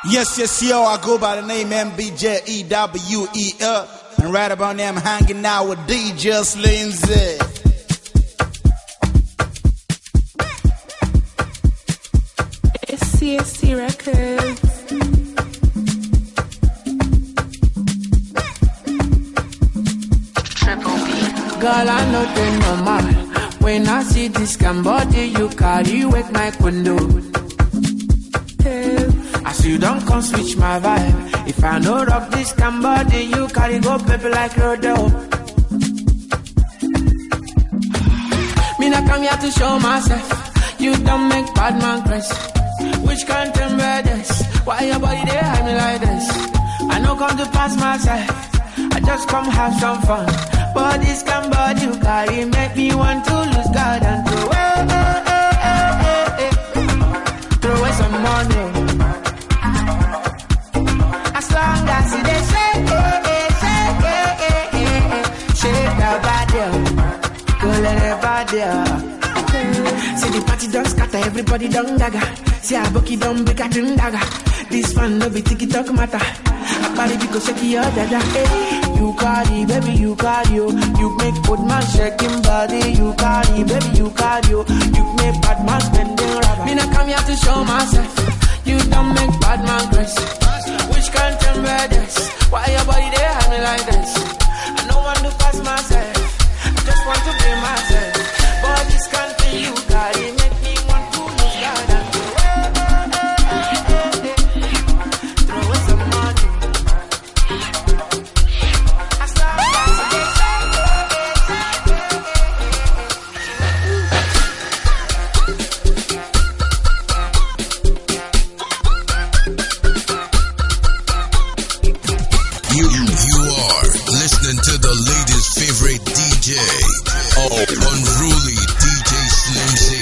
Yes, yo, I go by the name MBJEWEL. And right about now I'm hanging out with DJ Slim Z. It's CST Records. Girl, I know they normal. When I see this body, you carry with my condo. As you don't come switch my vibe. If I know rock this body, you carry go paper like rodeo. Me not come here to show myself. You don't make bad man crazy. Which can't tell me this? Why your body they hide me like this? I know come to pass myself. I just come have some fun. But this body you carry make me want to lose God and throw away some money. As long as they shake that body, go let it body. See the party don't scatter, everybody don't dagger. See a bucky don't be catching dagger. This fun no be tiki-talk matter. A body because shake your dada. You carry, baby, you carry. You make good man shaking body. You carry, baby, you carry. You make bad man spending rubber. Me not come here to show myself. You don't make bad man crazy. Which can't tell me this? Why your body they have me like this? I don't want to pass myself. I just want to be myself. But this can't be you carry. Make me want to lose God and throw away some money. You are listening to the latest favorite DJ, unruly DJ Slim Z.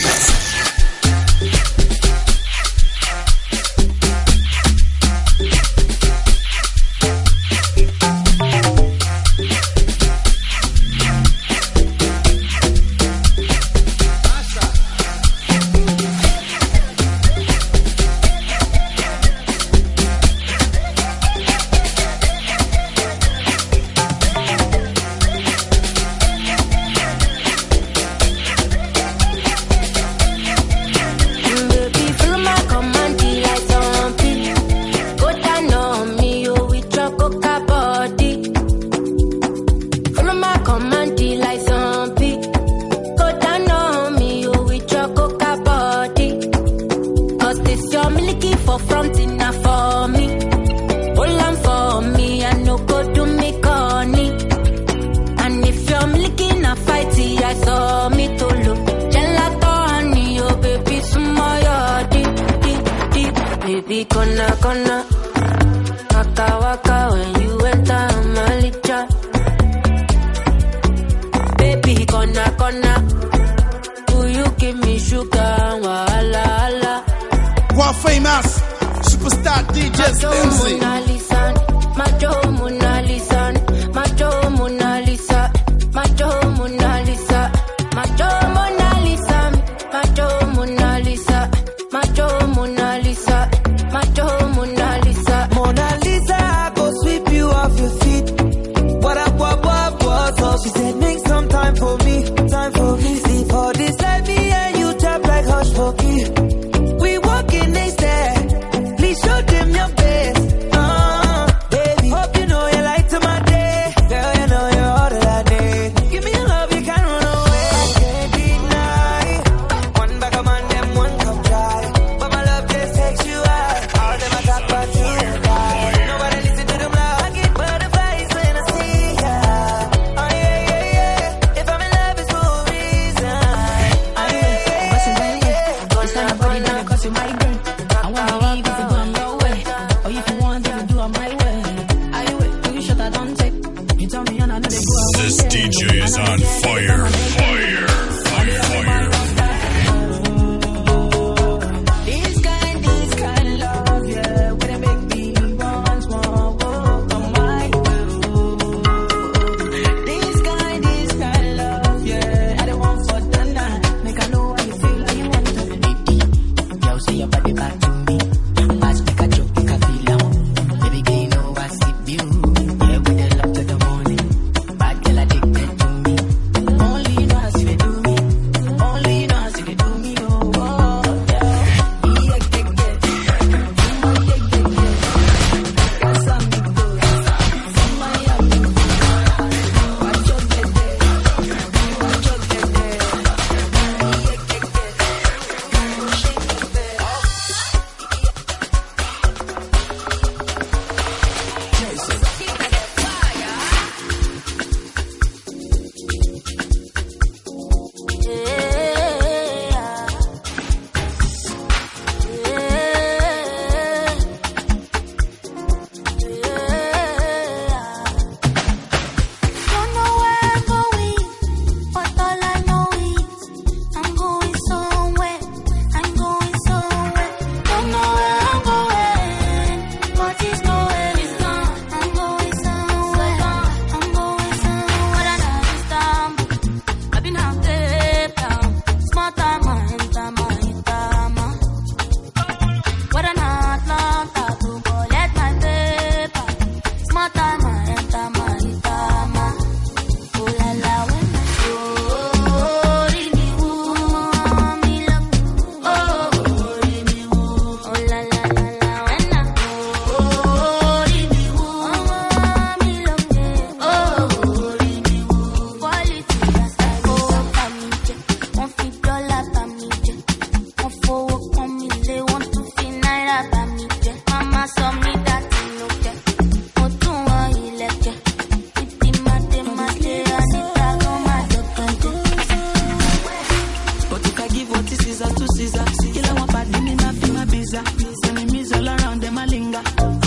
body, me not feel my visa. Enemies all around them, I linger.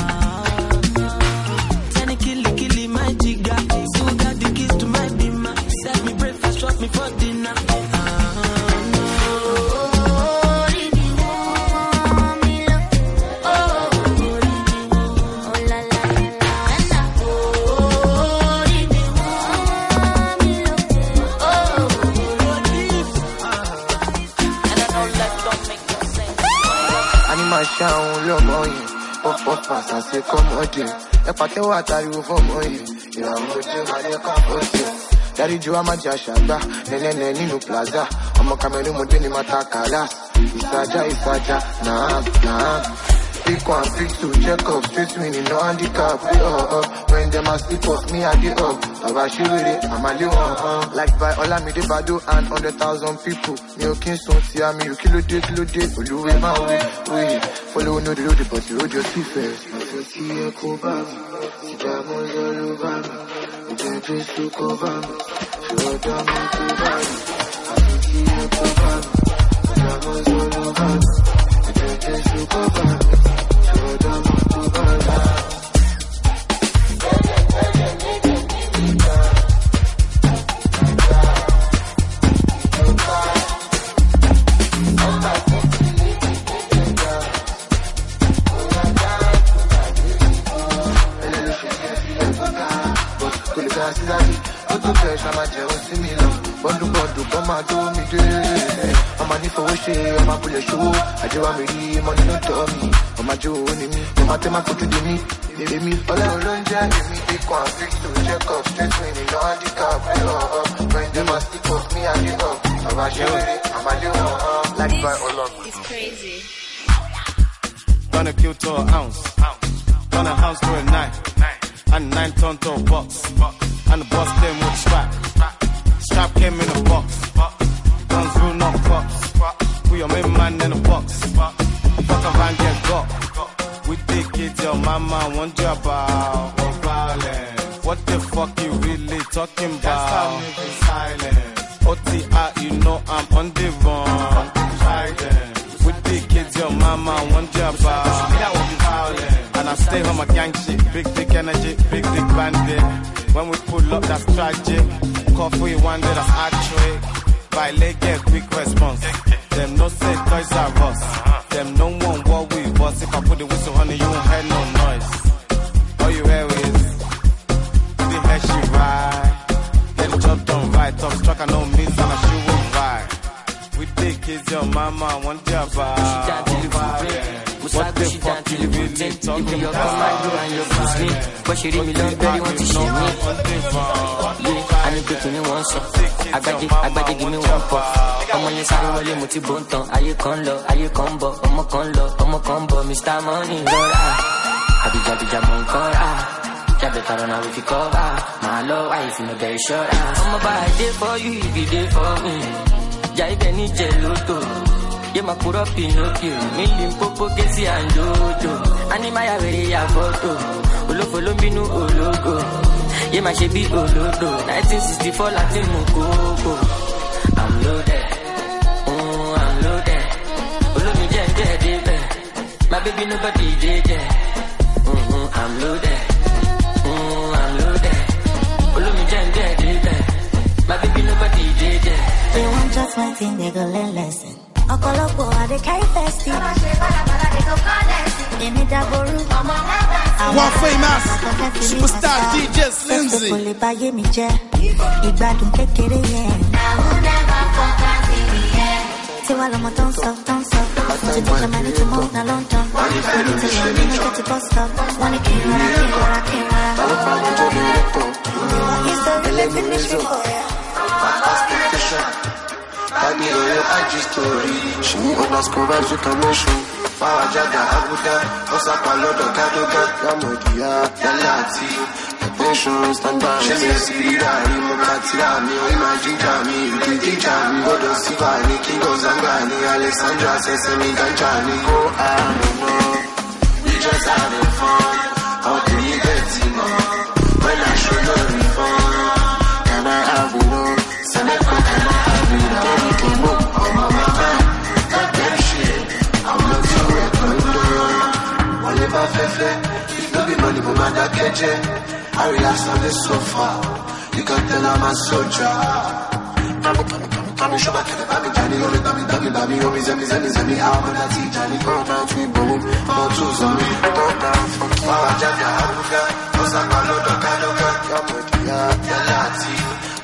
Tiny killy, my jigger. Still got the keys to my beamer. Serve me breakfast, drop me for dinner. Shout low boy, pop pass and say come on dear. If I tell what I you for boy, you are good to my comfort. Daddy Joe Amaja Shaba, Nene no plaza. I'm a camera modern matakala. Isaja, nah. Pick one, pick two, check up, straight winning, no handicap. When them a sleep up, me I get up. I'm a little like by all I made the bado and 100,000 people. Me okay, so see me, you kilo day, follow my way. Follow no the road, but you road your feet first. I see a cover, see diamonds all over me. You just look over me, show them my cover. I see a cover, see diamonds all over me. You just look over me, show them my cover. Bọ́dù kọ́ máa tó mi dé. Ọmọ ní fowó ṣe ọmọ abúlé ṣòwò. Àjẹwà mi rí mọ́ni ló tọ́ mi. Ọmọ ajé owó ni mí. Ọmọ tẹ́ máa fojú di mí. Èmi ọlọ́run ló ń jẹ́ èmi bí kan àfi tó check up. Straight winning no handicap. When them a stick up me and the up. Bàbá ṣe wéré àmàlẹ́ wọn. Like by ọlọ́run. It's crazy. Gonna kill to an ounce. Gonna house to a 9. And 9 ton to a box. And the boss came with strap. Strap came in a box. Guns will not cops. Put your main man in a box. Fuck around, get got. We think it's your mama, want you about violence. What the fuck you really talking about? That's how niggas silent. OTR, you know I'm on the run. We think it's your mama, want you about violence. And I stay home, my gang shit. Big energy, big bandit. When we pull up, that's tragic. Coffee one day, that's actually. By leg, get quick response. Them no say toys are us. Them no one what we was. If I put the whistle on it, you won't hear no noise. All you hear is the head she ride. Get the job done right. Top struck, I know means and I she will ride. We think it's your mama, one job. What the fuck you really talking about? But she really love very want to share me. Yeah, I need to give me one song. I got to give me one puff. I'm on your side, I'm multi bonton. Aye combo, I'm a combo, Mr. Money, Lora. Abija, Moncora. Jabba, I don't if you cover. My low, I feel very sure. I'm about a day for you, if you day for me. Jai Benny Geluto. Yeah, my put up Pinocchio, million popo kesi and jojo. Animaya very ya photo. Olo follow me no logo. Yeah, my shebi olodo. 1964 Latin Mukoko. I'm loaded. I'm loaded. Olo me dead. My baby nobody dead. I'm loaded. I'm loaded. Olo me dead. My baby nobody dead. They want just my thing, they go learn lesson. Okolopo, I dey carry festy. One famous superstar DJ Slimzy. Ìgbádùn kékeré yẹn. Tiwa lọmọ tó ń sọ. Ti tó jẹ mẹ́rin tí mo ń na London. Wọ́n ní tí lọ ní ní kẹ́tì bus stop. Wọ́n ní kí n rọra. Ìsọ̀rí finish before ya. Daddy, your IG story. She underscore vibes with emotion. Power Jaga, Abuja, Osaka, Lodo, Kadoga, Yamodia, Yalati, attention, stand by. She says, Sirida, Rimokatira, me, imagine Jami, Gigi, Godo, Sivani, Kingo, Zangani, Alexandra, Sesame, Ganjani, go, I don't know. We just having fun. How can you get more? When I show no refund, can I have it all? Send it for can I have it all? mother KJ. I relax on the sofa. You can tell I'm a soldier. Come show back the baby Johnny, only baby, oh, zemi, I'm on that tea, Johnny, go down to me, boom, all two zombie, go down from Power Jaja, Abuga, Osaka, Lodoka, Yamaki,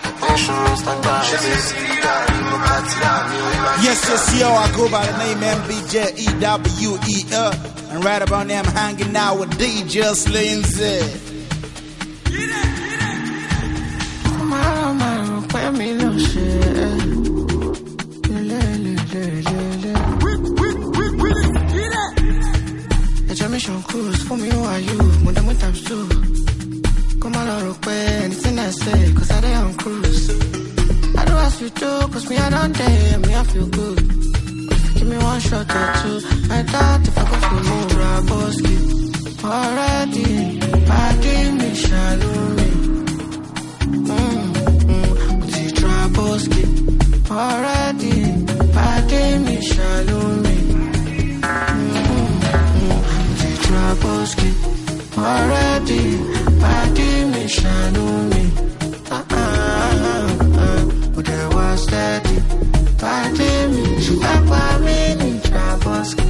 Yes, yo, I go by the name MBJEWE, and right about now I'm hanging out with DJ Slimzy. Cruise for me, who are you? More than one times two. Come on, I'll pay anything I say, cause I dey on cruise. I do as you do, cause me, I don't dare, me, I feel good. Give me one shot or two. My thought, if I go for more, Raboski. Already, pardon me, shallow me. Raboski. Already, pardon me, shallow me. Raboski. Already, pardon me, shallow me. But there was steady. Pardon me, back by me, Raboski.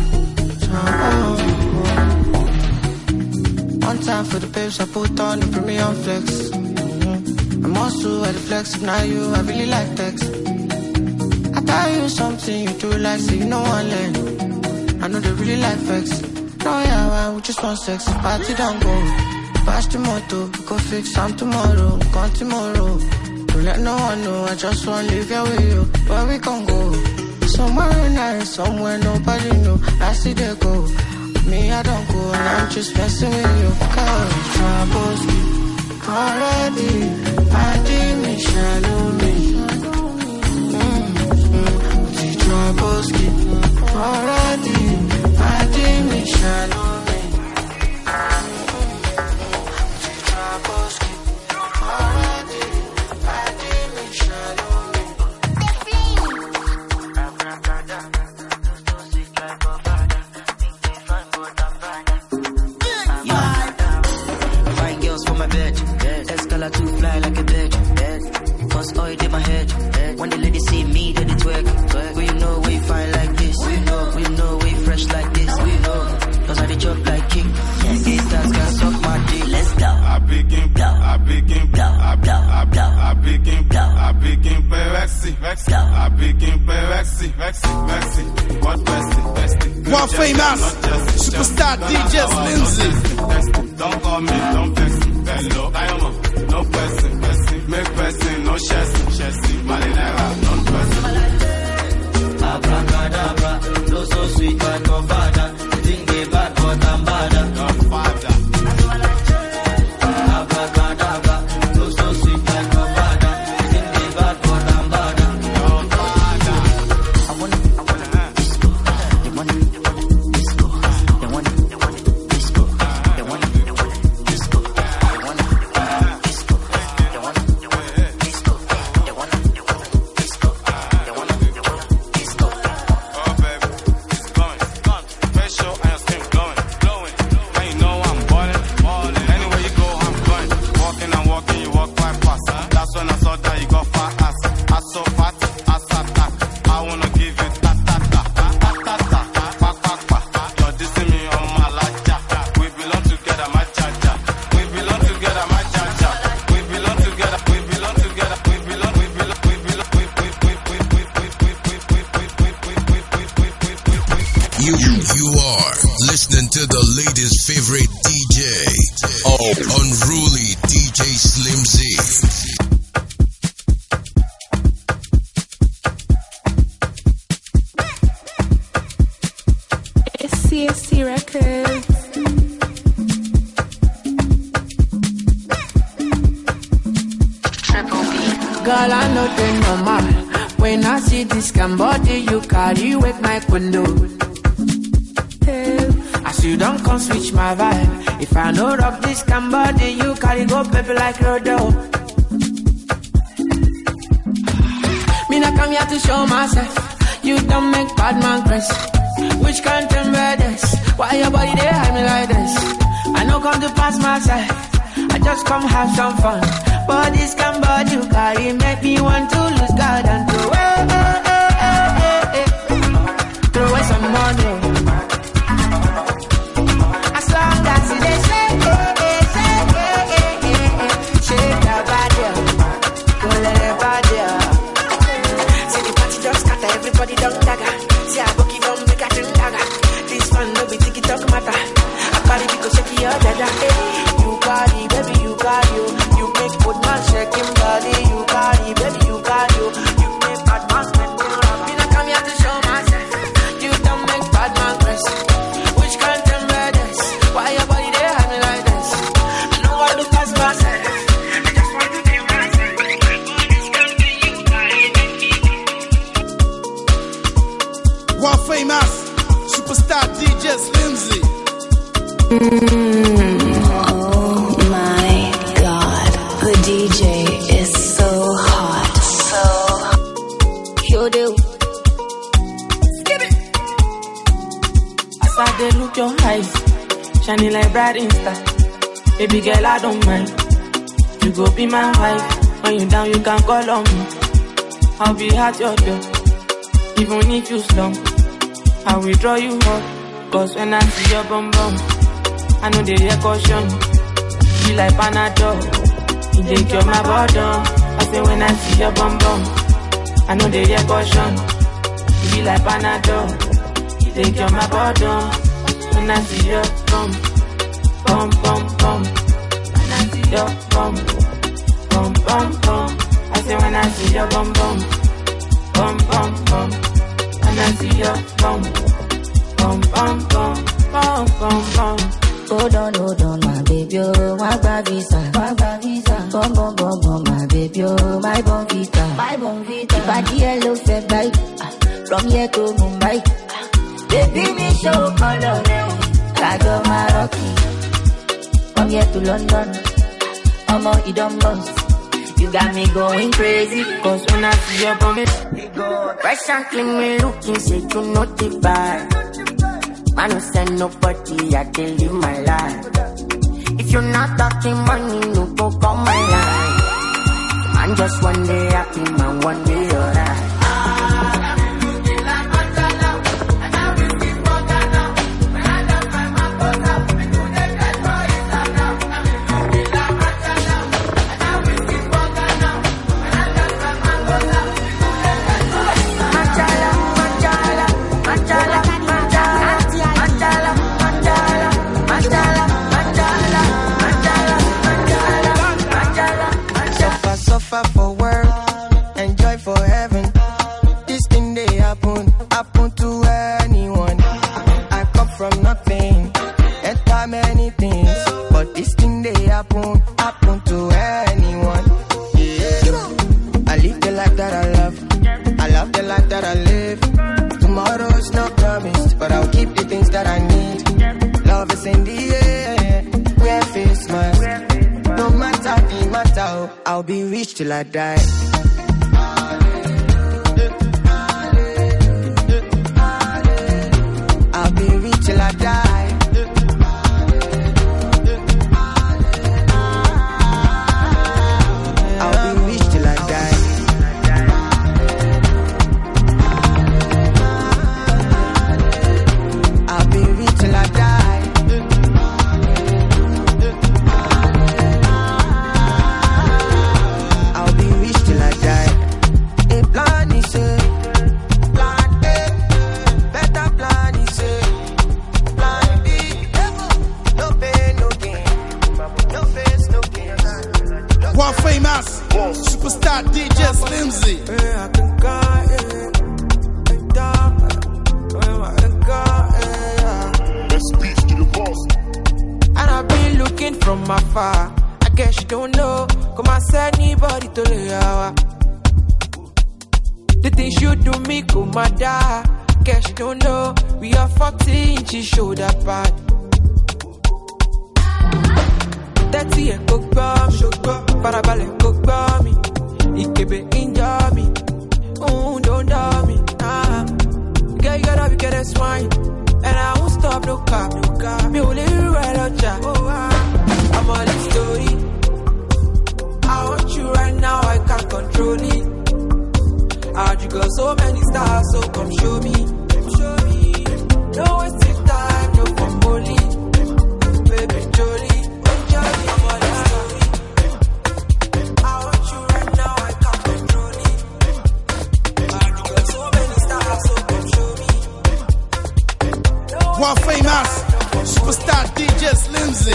One time for the babes, I put on the premium flex. I'm also at the flex, if not you, I really like text. I tell you something, you do like, so you know one leg. I know they really like flex. No, yeah, we just want sex, party don't go. Pass the moto, we go fix some tomorrow, gone tomorrow. Don't let no one know, I just want to live here with you. Where we can go? Somewhere nice, somewhere nobody know. I see they go. Me, I don't go, and I'm just messing with you. Cause troubles already, pardon me, shallow me. Troubles already, pardon me, shallow me. Troubles already, pardon me, shallow me. Fine girls for my bed, escalate to fly like a bird. Cause oil in my head. When the ladies see me, then they twerk. We know we fine like this. We know we fresh like this. We know, cause I dey chop like king. These guys can suck my dick. Let's go. I begin, One famous superstar DJ Slimzy. Don't call me, don't vex me. Hello, no person, make person, no chassis, malinera, non person. Abracadabra, no so sweet, but Godfather. You think they bad, but I'm bad. Godfather. Abracadabra, no so sweet, but Godfather. You think they bad, but I'm bad. Godfather. I wanna disco. They wanna disco. They wanna disco. They wanna disco. They wanna disco. They wanna disco. They wanna disco. They wanna disco. Oh baby, it's going. Face show and your skin glowing. Now you know I'm ballin'. Anywhere you go, I'm going. Walking and walking, you walk quite fast. That's when I saw that you got fat ass. Ass so fat, ass attack. I wanna give you ta ta ta, ta ta ta, pa pa pa. You're dissing me on my laja. We belong together, my cha-cha. We belong together, my cha-cha. We belong together, we belong together, we belong, we belong, we belong, You are listening to the latest favorite DJ. Unruly DJ Slimzy. It's CSC Records. Girl, I know they normal. When I see this body, you carry with my condo. As you don't come switch my vibe. If I know rock this body, you carry go baby like Rodo. Me not come here to show myself. You don't make bad man crazy. Which can't tell me this? Why your body they hide me like this? I know don't come to pass my side. I just come have some fun. But this can body you carry make me want to lose God and throw away some money. As long as they shake that body, go let it body. See the party don't scatter, everybody don't dagger. See I book it don't make a drink dagger. This one no be tiki talk matter. I party because shake your dada. You carry, baby, you carry. You make good man shake him body. You carry, baby, you carry. You make bad man spend your love. Me not come here to show myself. You don't make bad man press. Which can't tell me this? Why your body there have me like this? I know I look past myself. I just want to be myself. This can't be you carry. World famous superstar DJ Slimzy. Oh my God, the DJ is so hot, so You do. Skip it. As I dey look your eyes, shining like bright Insta. Baby girl, I don't mind. You go be my wife. When you down, you can call on me. I'll be at your door, even if you slump. I will draw you up, cause when I see your bum bum, I know they hear caution. You like Panadol, you take cure my boredom. I say when I see your bum bum, I know they hear caution. You like Panadol, you take cure my boredom. When I see your bum, bum bum bum. When I see your bum, bum bum bum. I say when I see your bum bum, bum bum bum. When I see your bum, bum bum bum, bum bum bum. Hold on, my baby, oh, my visa. Bum, bum, bum, bum, my baby, oh, my bonvita. If I yellow fed bike, from here to Mumbai. Baby, me show color, Kago Maroki. From here to London, you don't bounce. You got me going crazy, cause when I see your bum, fresh and clean, me looking, say you notify. I don't send nobody, I tell you my life. If you're not talking money, no go call my line. Man, just one day happy, man, one day alright. For work, enjoy for heaven. This thing they happen to anyone. I come from nothing, enter many things, but this thing they happen to anyone. Yeah. I live the life that I love the life that I live. Tomorrow's not promised, but I'll keep the things that I need. Love is in the air, wear face mask. No matter the matter, I'll be rich till I die. I'll be rich till I die. I'll be rich till I die. I'll be rich till I die. World famous superstar DJ Slimzy. And I've been looking from afar. I guess you don't know. Come and send anybody to the hour. The things you do me, come and die. Guess you don't know. We are 40 inches shoulder pad. 30 and cook bomb, Parabale cook bomb, Ikebe injure me. Oh, don't dumb me. Girl, you gotta be get a swine. And I won't stop, no cap. Me only right out, got so many stars, so come show me. No wasting time, no for money. Baby Jolie, enjoy the money story. I want you right now, I can't control it. You got so many stars, so come show me. World famous superstar DJ Slimzy.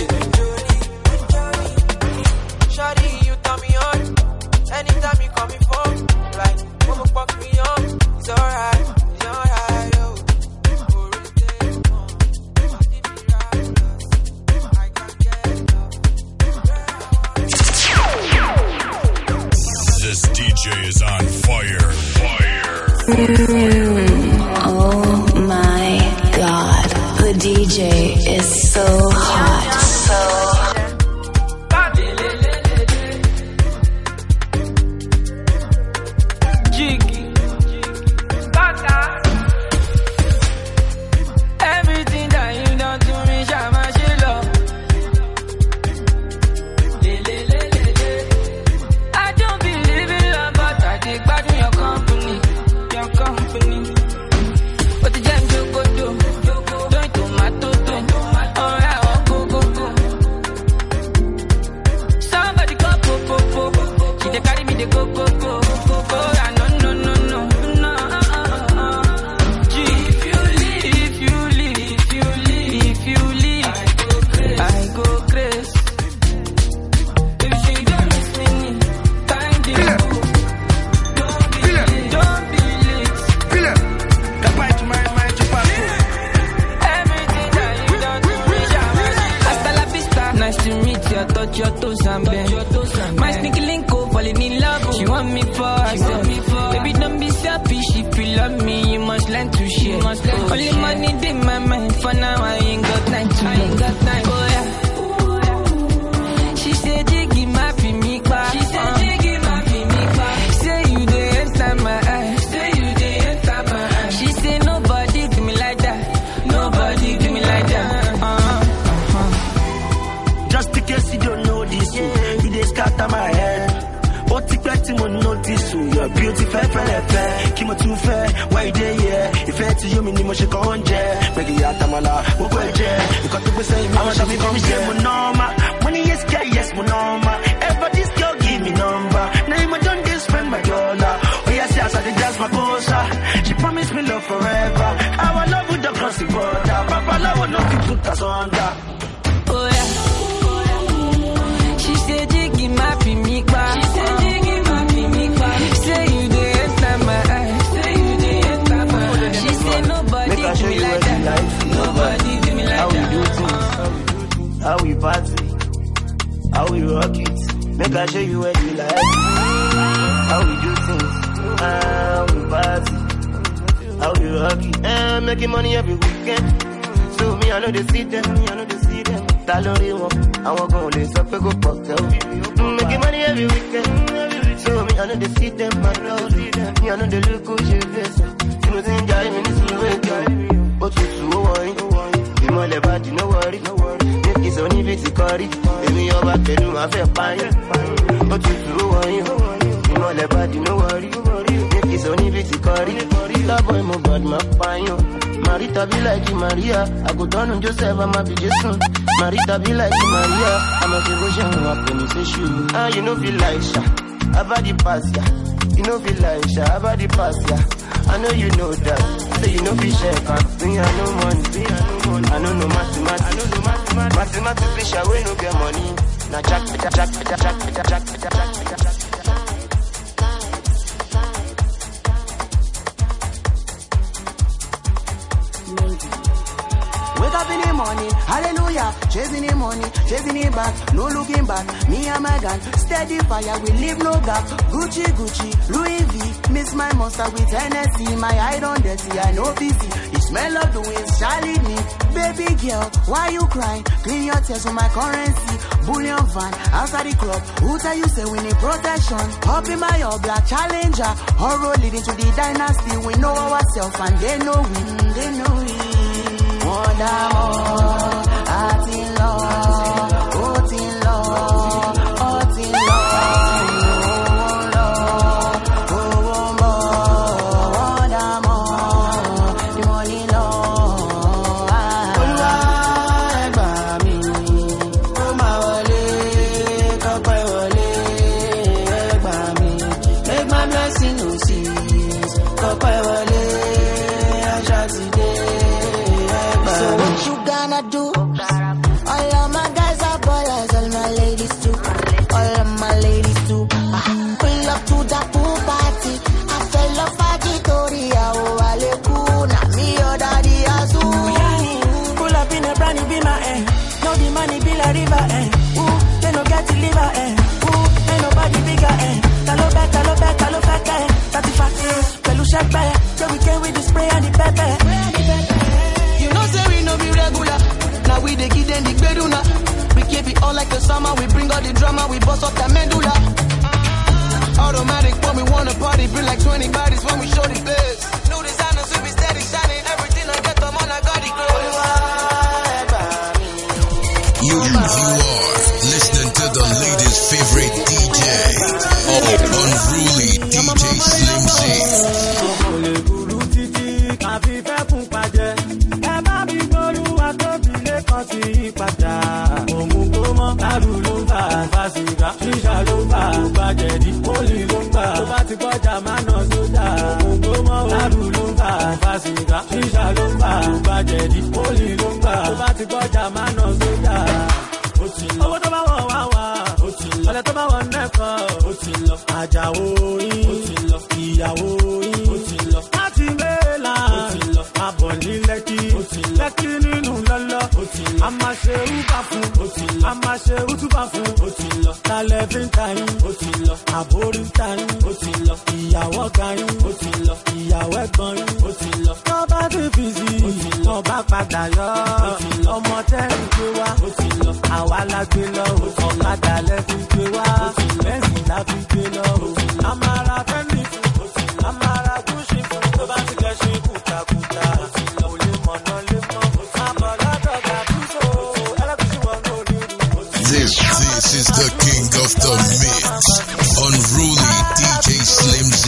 Shawty, you turn me on. Anytime you call me phone, like, mama fuck me up. It's alright, yo. This DJ is on fire. Oh my God, the DJ is so hot, Everything that you done to me, Shama Shilo. I don't believe in love, but I take back in your company. But the jam you go do, don't tomato, alright, go. Somebody go, she dey carry me, they go. No. If you leave, I go crazy. If she don't miss me, time to go. Don't be late. Everything that you done to me, hasta la vista. Nice to meet you, I touch your toes and bend. My sneaky link up, falling in love. She want me for herself. Baby, don't be selfish. If you love me, you must learn to share. Only money in my mind. For now, I ain't got time to oh yeah. She said, Jiggy, my me back. Say you dey enter my eyes. She said, nobody do me like that. Just in case you don't know this, you dey scatter my head. But you bet you won't notice, you're beautiful, fair. Keep me too fair, why you there, yeah? If it's to you, me need she can't jet. Make it out of my life, we'll go jet. You got to be saying, I'm a me come share my number. Money is scared, yes, my number. Ever this girl give me number. Now you done this, spend my dollar. Oh, yes, I did just my cosa. She promised me love forever. Our love would have crossed the border. Papa, love will not put us under. Oh yeah. She said, Jiggy, my me back. Say you dey enter my eyes. She said, nobody do me like that. Nobody do me like how that. We do things, how we party, how we rock it. Make I show you what you like. How we do things, how we party, how we rock it. Making money every weekend. So me, I know they see them. Salary one, I want go les up go pop. Making money every weekend. So me, I know they see them. Me, I know they look good. You know they enjoy me. This is way go. But you so worry. You know the body, no worry. Make it only if it's curry. Baby, you're back to do my fair pie. But you so worry. You know the body, no worry. Make it only if it's curry. That boy, my bad, my pie. Marita be like you, Maria. I go down on Joseph, I'm a be Jason. Marita be like you, Maria. I'm a devotion, I'm a penny shoe. You know, feel like Sha. About the pass, yeah. You know, feel like Sha. About the pass, yeah. I know you know that. So you know, fish, I know money. I know no mathematics. Mathematics, fish, I will no get money. Now, jack. Wake up in the morning, hallelujah, chasing the money, chasing it back, no looking back, me and my gang, steady fire, we leave no gap, Gucci, Louis V, miss my monster with Hennessy, my eye on dirty, I know busy, the smell of the wings, Charlie me, baby girl, why you crying, clean your tears with my currency, bullion van, outside the club, who tell you say we need protection, up in my all black challenger, horror leading to the dynasty, we know ourselves and they know we. More d'amour, wanna do. All of my guys are ballers, all my ladies too. All of my ladies too. Pull up to the pool party. I fell off a Victoria, oh, Alekuna, me your daddy Azu. Pull up in a brand new Beamer, know the money be like river, Ooh, they no get to liver, Ooh, ain't nobody bigger, Talo back, 35, Pelu shake back. So we came with the spray and the pepper. You know say we no be regular. Now we dey give them the beduna. We keep it all like the summer. We bring all the drama. We bust up the medulla. Automatic when we wanna party. Bring like 20 bodies when we show the biz. New designers we be steady shining. Everything I get them on I got it close. You are listening to the latest favorite DJ, Unruly DJ Slim Z. Owó tó bá wọ̀ wá wá, ọ̀lẹ tó bá wọ̀ nẹ́kọ̀, àjàwó yín, ìyàwó yín, láti mẹ́la, àbọ̀ ní lẹ́kí, lẹ́kí nínú lọ́lọ́, a máa ṣe rúbà fún, a máa ṣe rútúbà fún, lálẹ́ fi ń ta yín, àbórí ń ta yín, ìyàwó ga yín, ìyàwó ẹ̀gbọ́n yín, tó bá ti fi sí, tó bá padà yọ, ọmọ tẹ́rì gbé wá, àwa la gbé lọ, ọ̀kadà lẹ́ fi gbé wá, bẹ́ẹ̀sì la fi gbé lọ, àmàrà fẹ́mi fún, àmàrà gúúsì fún, tó bá ti kẹ́sí kùtàkùtà, ò lè mọ̀nà lè mọ́, àbọ̀ lọ́dọ̀gà túnṣó, ẹlẹ́kùsí wọn ló ní ìlú. This is the king of the mix, Unruly DJ Slim Z.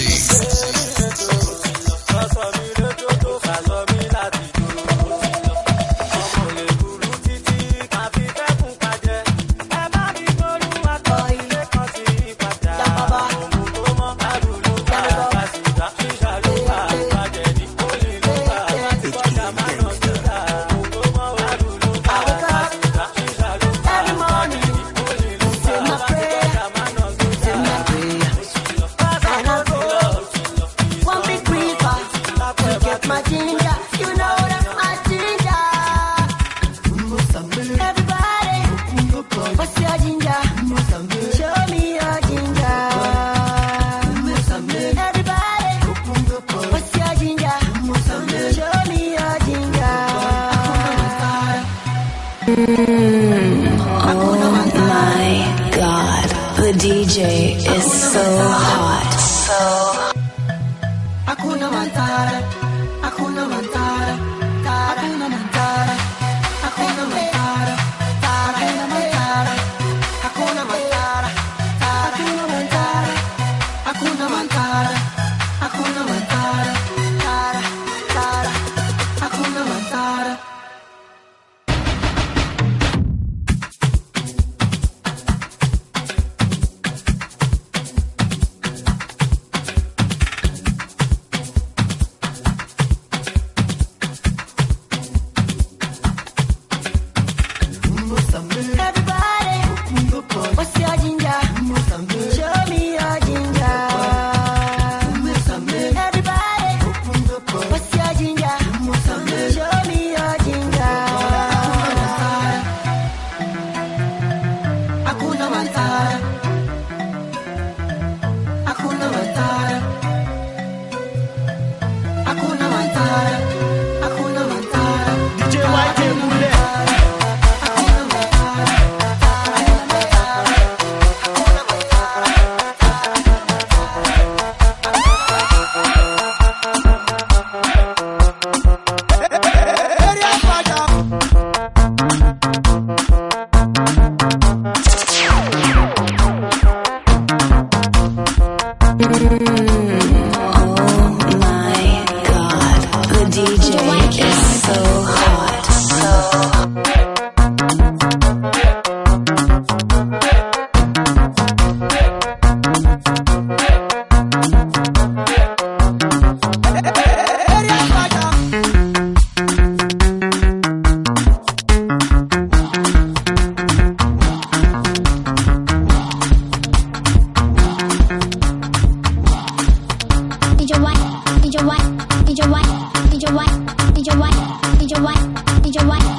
DJ White.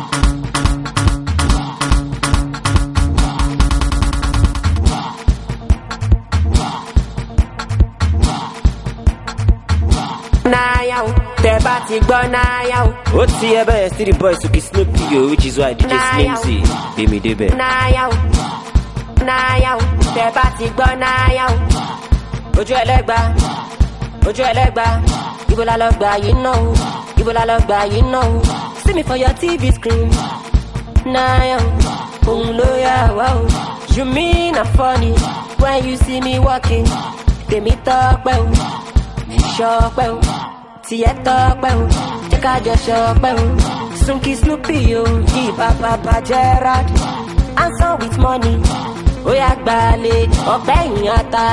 Now, tẹ́ bá ti gbọ́ náyà o. Ó ti ẹ bẹ́ẹ̀ sí the boys to Snoopy yo, which is why DJ Slimzy Demi débẹ̀. Náyà o, tẹ́ bá ti gbọ́ náyà o. Ojú ẹlẹ́gba, ibo la lọ gbà yìí náà o, ibo la lọ gbà yìí náà o. See me for your TV screen. Náyà o, òun ló yà wá o. You mean I'm funny when you see me walking. Tèmi tọ́pẹ́ o, ṣọpẹ́ o. Tiẹ̀ tọ́pẹ́ o, jẹ́ ká jọ ṣọpẹ́ o. Sunky Snoopy o, yí Papa Gerard. Answer with money, oya gbalẹ̀, ọ̀gbẹ́yìn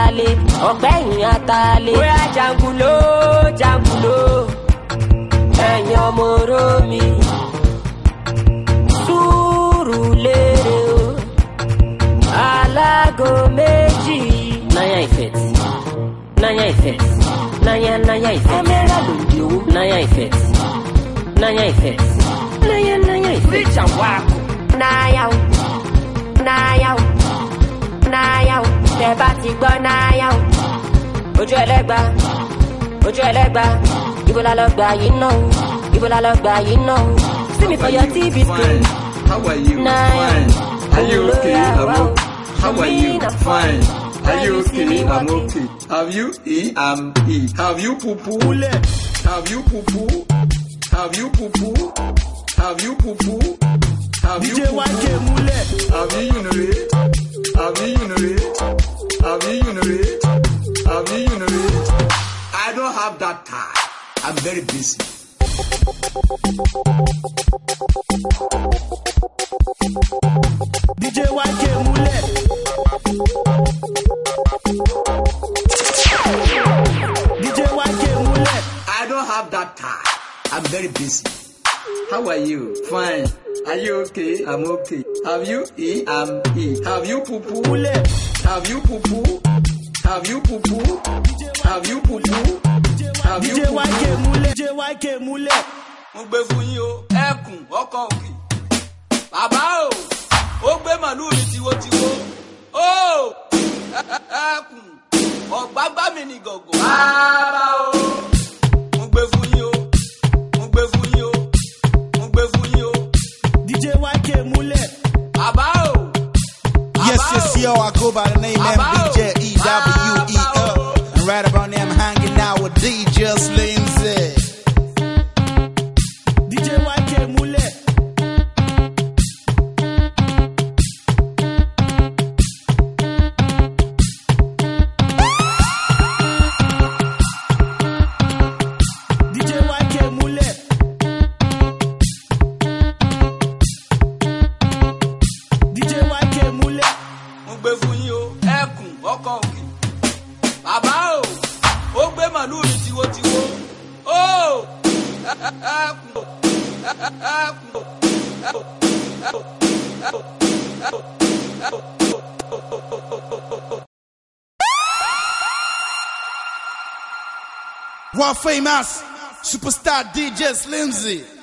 àtàlẹ̀. Oya jangulo, ẹ̀yin ọmọ oró mi. Sùúrùlérè o, alágo méjì. Naya effect. Naya effect. Emerald lòdì owó. Naya effect. Naya effect. Rich and wako. Naya o, tẹ́ bá ti gbọ́ náyà o. Ojú ẹlẹ́gba, ibo la lọ gbà yìí náà o, ibo la lọ gbà yìí náà o. See me for your TV screen. How are you? Fine. Are you okay? How are you? Fine. Are you okay? I'm okay. Have you eat? I'm eat. Have you poo-poo? Have you poo-poo? Have you poo-poo? Have you poo-poo? Have you poo-poo? Have you urinate? Have you urinate? Have you urinate? Have you urinate? I don't have that time. I'm very busy. DJ YK Mule. DJ YK Mule. I don't have that time. I'm very busy. How are you? Fine. Are you okay? I'm okay. Have you eat? I'm eat. Have you poo-poo? Have you poo-poo? Have you poo-poo? Have you poo-poo? Have you poo-poo? DJ YK Mule. Mo gbé fún yín o, ẹkùn ọkọ òkè. Bàbá o, ó gbé màlúù mi tiwotiwo. Ó, ẹkùn, ọ̀gbágbá mi ní gọ̀gọ̀. Bàbá o, mo gbé fún yín o, mo gbé fún yín o, mo gbé fún yín o. DJ YK Mule. Bàbá o. Yes, yo, I go by the name MBJ EWE. And right about now I'm hanging out with DJ Slimzy. DJ YK Mule. DJ YK Mule. DJ YK Mule. Mo gbé fún yín o, ẹkùn ọkọ òkè. Bàbá o, ó gbé màlúù mi tiwotiwo. Ó, ẹkùn. World famous superstar DJ Slimzy.